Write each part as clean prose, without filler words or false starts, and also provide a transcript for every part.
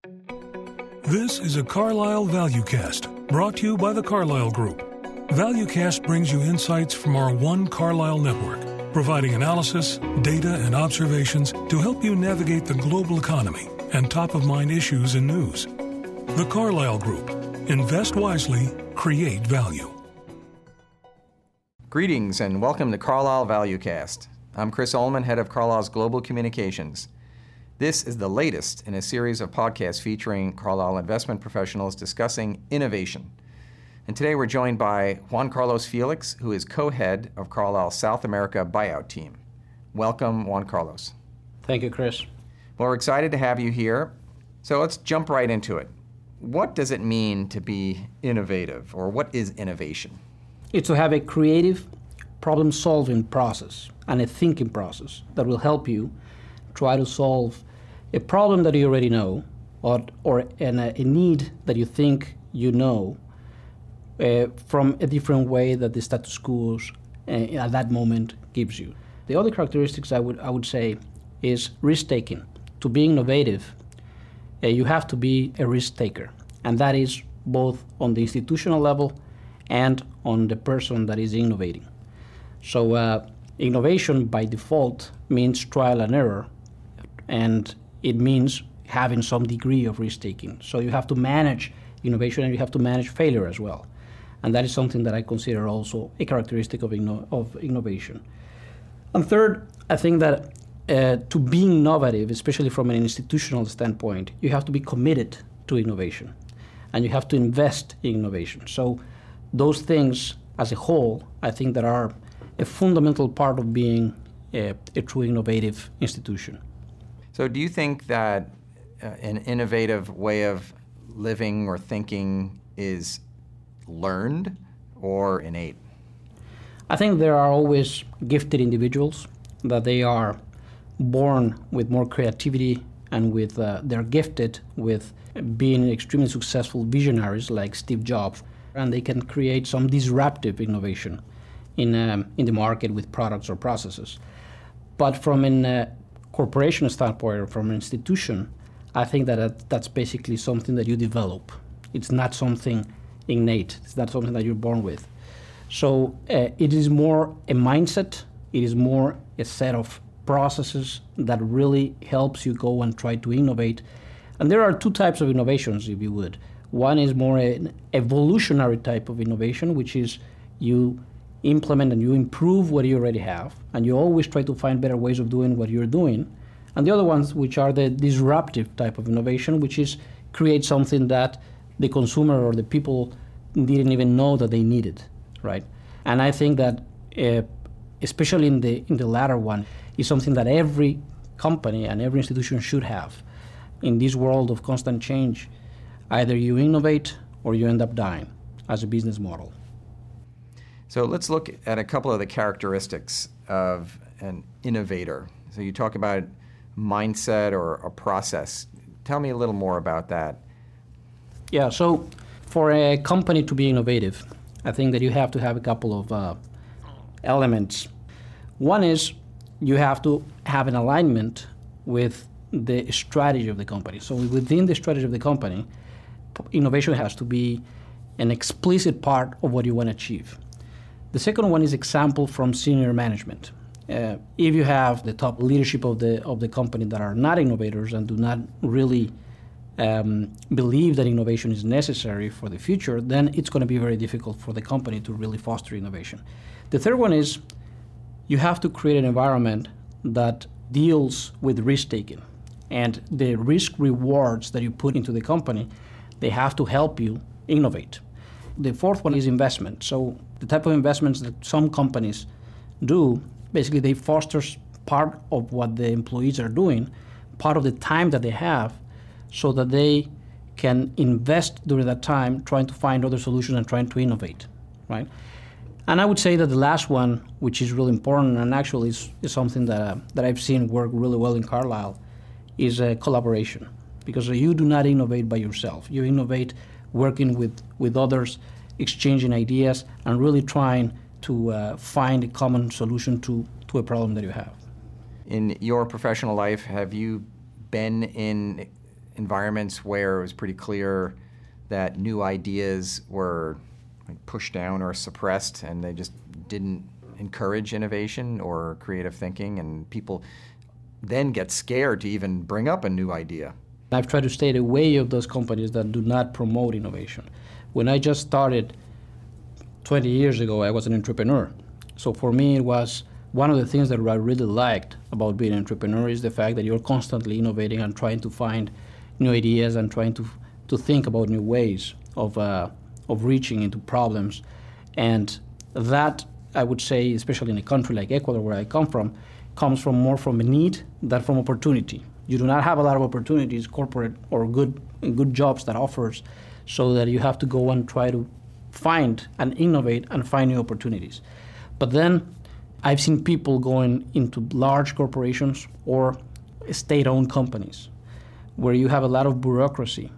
This is a Carlisle ValueCast, brought to you by the Carlisle Group. ValueCast brings you insights from our One Carlisle network, providing analysis, data, and observations to help you navigate the global economy and top-of-mind issues and news. The Carlisle Group. Invest wisely, create value. Greetings and welcome to Carlisle ValueCast. I'm Chris Ullman, head of Carlisle's Global Communications. This is the latest in a series of podcasts featuring Carlisle investment professionals discussing innovation. And today we're joined by Juan Carlos Felix, who is co-head of Carlisle's South America buyout team. Welcome, Juan Carlos. Thank you, Chris. Well, we're excited to have you here. So let's jump right into it. What does it mean to be innovative, or what is innovation? It's to have a creative problem-solving process and a thinking process that will help you try to solve a problem that you already know or a need that you think you know from a different way that the status quo at that moment gives you. The other characteristics I would say is risk-taking. To be innovative, you have to be a risk-taker, and that is both on the institutional level and on the person that is innovating. So innovation by default means trial and error, and it means having some degree of risk-taking. So you have to manage innovation and you have to manage failure as well. And that is something that I consider also a characteristic of innovation. And third, I think that to be innovative, especially from an institutional standpoint, you have to be committed to innovation and you have to invest in innovation. So those things as a whole, I think that are a fundamental part of being a true innovative institution. So do you think that an innovative way of living or thinking is learned or innate? I think there are always gifted individuals, that they are born with more creativity and they're gifted with being extremely successful visionaries like Steve Jobs, and they can create some disruptive innovation in the market with products or processes. But from a corporation standpoint or from an institution, I think that that's basically something that you develop. It's not something innate. It's not something that you're born with. So it is more a mindset. It is more a set of processes that really helps you go and try to innovate. And there are two types of innovations, if you would. One is more an evolutionary type of innovation, which is you implement and you improve what you already have, and you always try to find better ways of doing what you're doing. And the other ones, which are the disruptive type of innovation, which is create something that the consumer or the people didn't even know that they needed, right? And I think that especially in the latter one is something that every company and every institution should have. In this world of constant change, either you innovate or you end up dying as a business model. So let's look at a couple of the characteristics of an innovator. So you talk about mindset or a process. Tell me a little more about that. Yeah, so for a company to be innovative, I think that you have to have a couple of elements. One is you have to have an alignment with the strategy of the company. So within the strategy of the company, innovation has to be an explicit part of what you want to achieve. The second one is example from senior management. If you have the top leadership of the company that are not innovators and do not really believe that innovation is necessary for the future, then it's going to be very difficult for the company to really foster innovation. The third one is you have to create an environment that deals with risk-taking. And the risk rewards that you put into the company, they have to help you innovate. The fourth one is investment. So the type of investments that some companies do, basically they foster part of what the employees are doing, part of the time that they have, so that they can invest during that time trying to find other solutions and trying to innovate, right? And I would say that the last one, which is really important and actually is something that I've seen work really well in Carlisle, is collaboration. Because you do not innovate by yourself. You innovate working with others, exchanging ideas, and really trying to find a common solution to a problem that you have. In your professional life, have you been in environments where it was pretty clear that new ideas were pushed down or suppressed, and they just didn't encourage innovation or creative thinking, and people then get scared to even bring up a new idea? I've tried to stay away of those companies that do not promote innovation. When I just started 20 years ago, I was an entrepreneur. So for me, it was one of the things that I really liked about being an entrepreneur is the fact that you're constantly innovating and trying to find new ideas and trying to think about new ways of reaching into problems. And that, I would say, especially in a country like Ecuador, where I come from, comes from more from a need than from opportunity. You do not have a lot of opportunities, corporate or good jobs that offers, so that you have to go and try to find and innovate and find new opportunities. But then I've seen people going into large corporations or state-owned companies where you have a lot of bureaucracy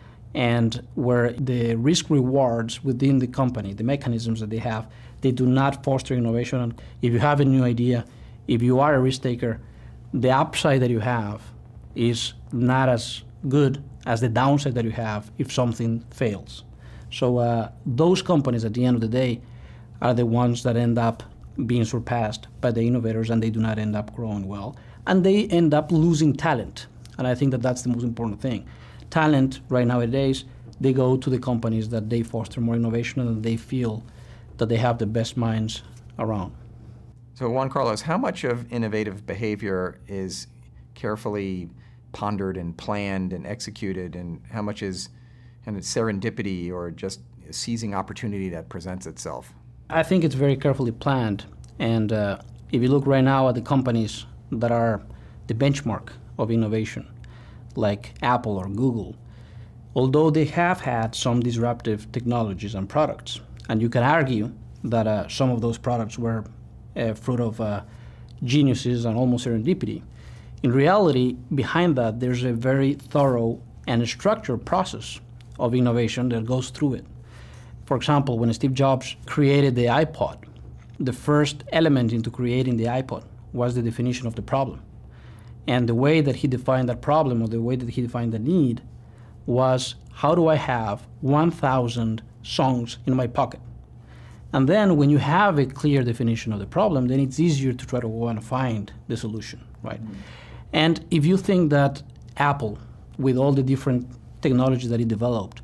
and where the risk rewards within the company, the mechanisms that they have, they do not foster innovation. And if you have a new idea, if you are a risk taker, the upside that you have is not as good as the downside that you have if something fails. So those companies at the end of the day are the ones that end up being surpassed by the innovators, and they do not end up growing well. And they end up losing talent. And I think that that's the most important thing. Talent right nowadays, they go to the companies that they foster more innovation and they feel that they have the best minds around. So Juan Carlos, how much of innovative behavior is carefully pondered and planned and executed, and how much is kind of serendipity or just seizing opportunity that presents itself? I think it's very carefully planned. And if you look right now at the companies that are the benchmark of innovation, like Apple or Google, although they have had some disruptive technologies and products, and you can argue that some of those products were fruit of geniuses and almost serendipity, in reality, behind that, there's a very thorough and structured process of innovation that goes through it. For example, when Steve Jobs created the iPod, the first element into creating the iPod was the definition of the problem. And the way that he defined that problem, or the way that he defined the need, was how do I have 1,000 songs in my pocket? And then when you have a clear definition of the problem, then it's easier to try to go and find the solution, right? Mm-hmm. And if you think that Apple, with all the different technologies that it developed,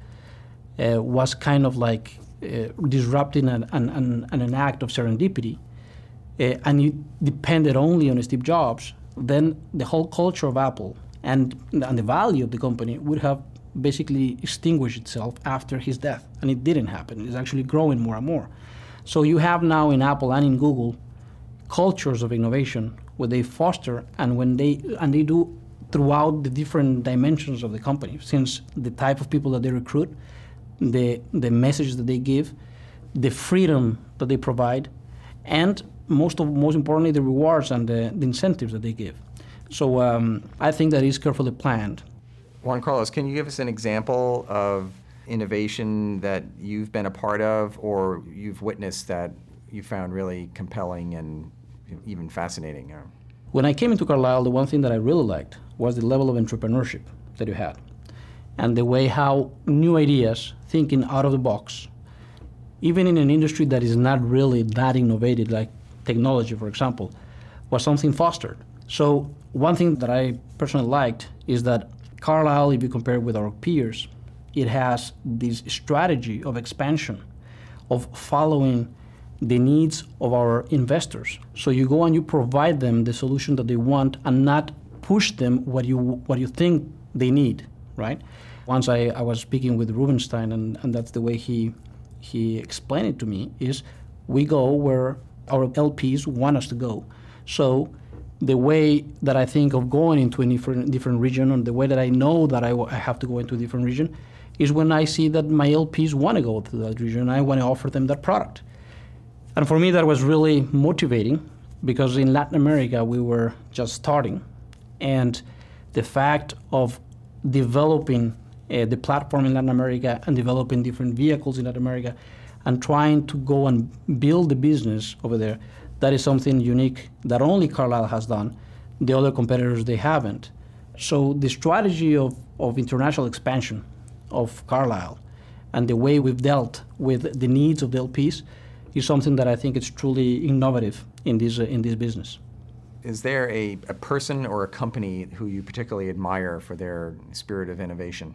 was kind of like disrupting an act of serendipity, and you depended only on Steve Jobs, then the whole culture of Apple and the value of the company would have basically extinguished itself after his death. And it didn't happen. It's actually growing more and more. So you have now in Apple and in Google cultures of innovation where they foster and they do throughout the different dimensions of the company, since the type of people that they recruit, the messages that they give, the freedom that they provide, and most importantly, the rewards and the incentives that they give. So I think that is carefully planned. Juan Carlos, can you give us an example of innovation that you've been a part of or you've witnessed that you found really compelling and even fascinating? When I came into Carlyle, the one thing that I really liked was the level of entrepreneurship that you had, and the way how new ideas, thinking out of the box, even in an industry that is not really that innovative, like technology, for example, was something fostered. So one thing that I personally liked is that Carlyle, if you compare it with our peers, it has this strategy of expansion, of following the needs of our investors. So you go and you provide them the solution that they want and not push them what you think they need, right? Once I was speaking with Rubenstein, and that's the way he explained it to me, is we go where our LPs want us to go. So the way that I think of going into a different region, and the way that I know that I have to go into a different region, is when I see that my LPs want to go to that region and I want to offer them that product. And for me, that was really motivating, because in Latin America, we were just starting. And the fact of developing the platform in Latin America and developing different vehicles in Latin America and trying to go and build the business over there, that is something unique that only Carlyle has done. The other competitors, they haven't. So the strategy of international expansion of Carlyle and the way we've dealt with the needs of the LPs is something that I think is truly innovative in this business. Is there a person or a company who you particularly admire for their spirit of innovation?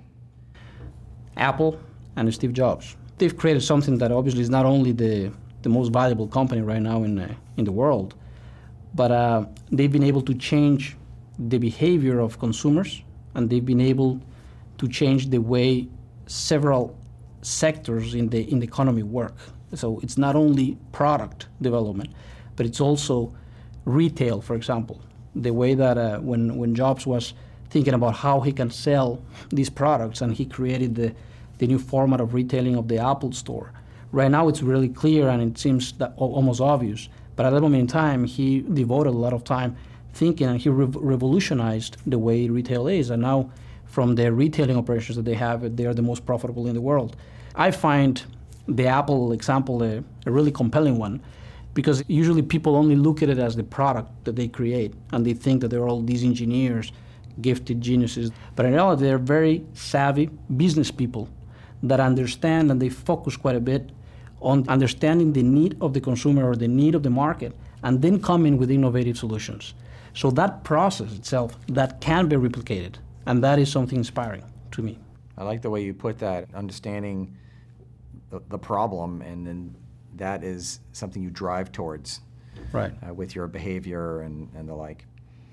Apple and Steve Jobs. They've created something that obviously is not only the most valuable company right now in the world, but they've been able to change the behavior of consumers, and they've been able to change the way several sectors in the economy work. So it's not only product development, but it's also retail, for example. The way that when Jobs was thinking about how he can sell these products, and he created the new format of retailing of the Apple Store. Right now it's really clear and it seems that almost obvious, but at that moment in time he devoted a lot of time thinking, and he revolutionized the way retail is, and now from the retailing operations that they have, they are the most profitable in the world. I find the Apple example a really compelling one, because usually people only look at it as the product that they create, and they think that they're all these engineers, gifted geniuses. But in reality, they're very savvy business people that understand, and they focus quite a bit on understanding the need of the consumer or the need of the market, and then come in with innovative solutions. So that process itself, that can be replicated, and that is something inspiring to me. I like the way you put that, understanding the problem, and then that is something you drive towards, right? With your behavior and the like.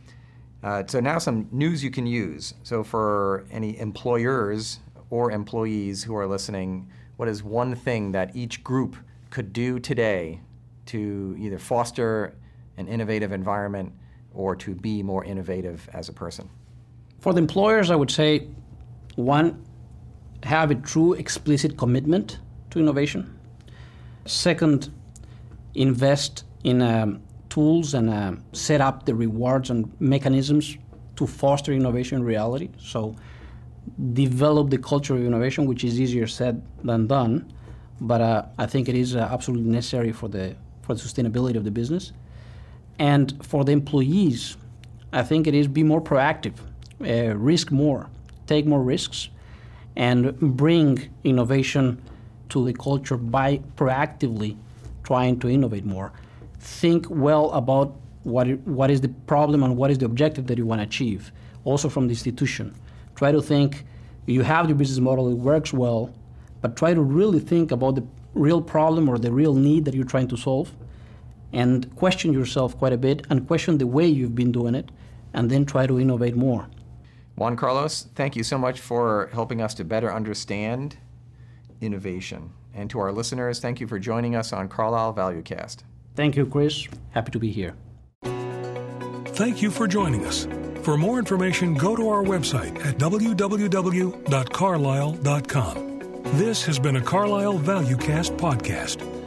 So now some news you can use. So for any employers or employees who are listening, what is one thing that each group could do today to either foster an innovative environment or to be more innovative as a person? For the employers, I would say, one, have a true explicit commitment to innovation. Second, invest in tools and set up the rewards and mechanisms to foster innovation in reality. So develop the culture of innovation, which is easier said than done, but I think it is absolutely necessary for the sustainability of the business. And for the employees, I think it is be more proactive, risk more, take more risks, and bring innovation to the culture by proactively trying to innovate more. Think well about what is the problem and what is the objective that you want to achieve. Also from the institution, try to think, you have the business model, it works well, but try to really think about the real problem or the real need that you're trying to solve, and question yourself quite a bit, and question the way you've been doing it, and then try to innovate more. Juan Carlos, thank you so much for helping us to better understand innovation. And to our listeners, thank you for joining us on Carlyle ValueCast. Thank you, Chris. Happy to be here. Thank you for joining us. For more information, go to our website at www.carlyle.com. This has been a Carlyle ValueCast podcast.